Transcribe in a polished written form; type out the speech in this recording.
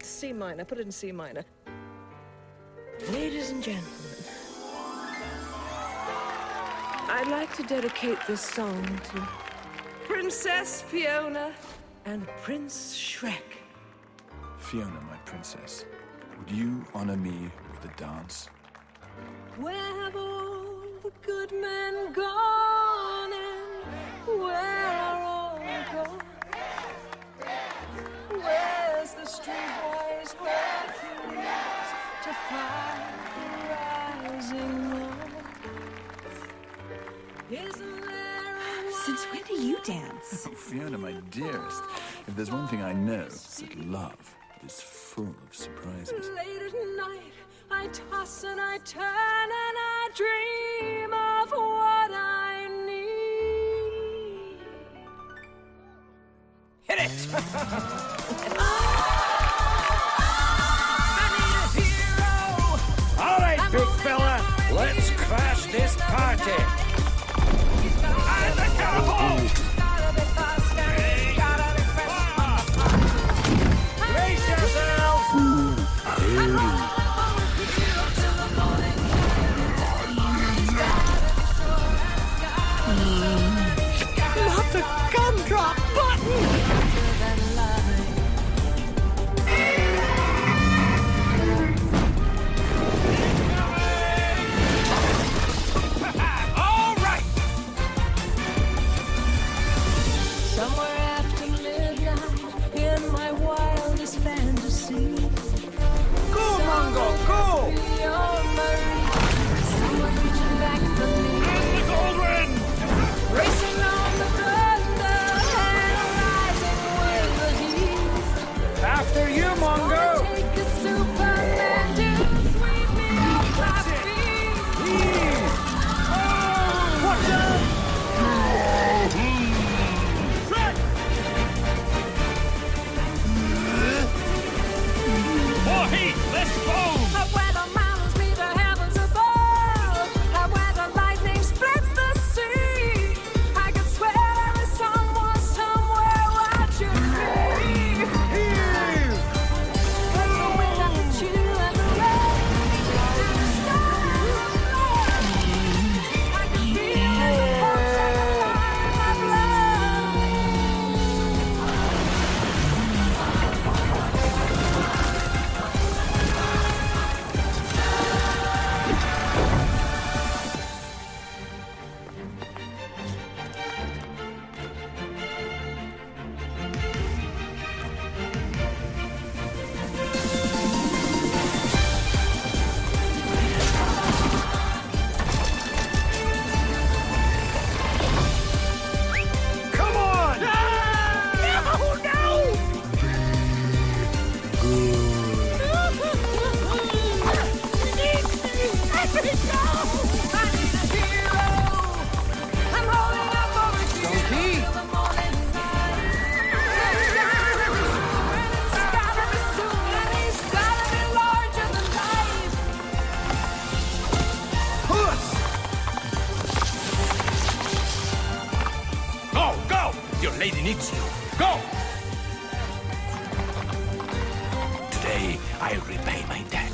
C minor. Put it in C minor. Ladies and gentlemen, I'd like to dedicate this song to Princess Fiona and Prince Shrek. Fiona, my princess, would you honor me with a dance? Where have all the good men gone, and where are all gone? Where's the streetwise Hercules to fight the rising moon? Isn't there a Since when do you dance? Oh, Fiona, my dearest, if there's one thing I know, it's that love is full of surprises. late at night, I toss and I turn and I dream of what I need. Hit it! I need a hero. All right, big fella, let's crash this party. And the cowboy! Gotta be fast and gotta be fresh. Brace yourselves! I'm rolling up with you till the morning. Not the gumdrop button! All right! Somewhere after midnight, in my wildest fantasy. Go, Mongo, go! Beyond my reach, someone reaching back for me. And the Goldwyn! Racing on the thunder and rising with the heat. After you, Mongo! Take a Superman to sweep me off my feet. Ease! Oh, watch out! Shrek! More heat, less foam! Up where the mountains meet the heavens above. Up where the lightning splits the sea. I could swear there was someone somewhere watching me. Ease! Like the wind and the chill and the rain. And the stars above. I could feel the pulse and the fire in my blood. Come on! No, no! I need a hero. I'm holding up over here till the morning light. And it's gotta be soon, and he's gotta be larger than life. Go, go! Your lady needs you. Go! Today, I repay my debt.